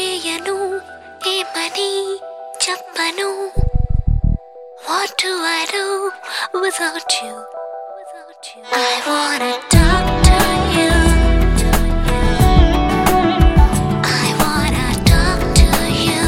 చేయను ఏమని చెప్పను. What do I do without you? I wanna talk to you. I wanna talk to you.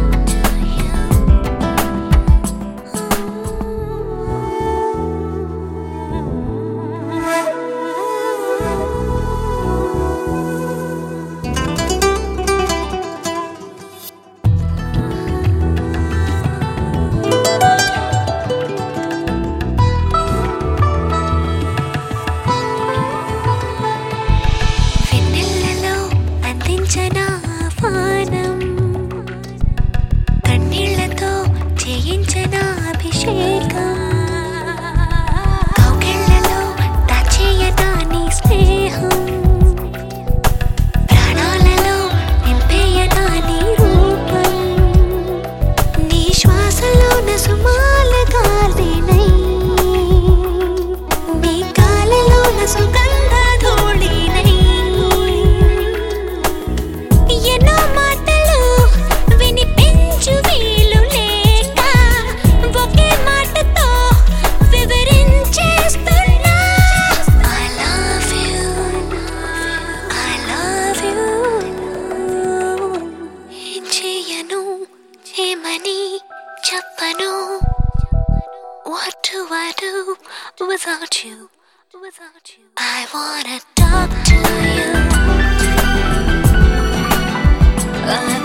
కన్నీళ్లతో చేయించిన అభిషేకం, కౌగిళ్లలో దాచేయనా నీ స్నేహం, ప్రాణాలలో నింపేయనా నీ రూపం, నీ శ్వాసలోన సుమాల గాలినై, నీ గాలిలోన సుగంధ ధూళినై. ఎన్నో మాటలు వినిపించు వీలు లేక ఒకే మాటతో వివరించేస్తున్నా. I love you, I love you. ఏం చేయను ఏమని చెప్పను. What do I do without you? I wanna talk to you.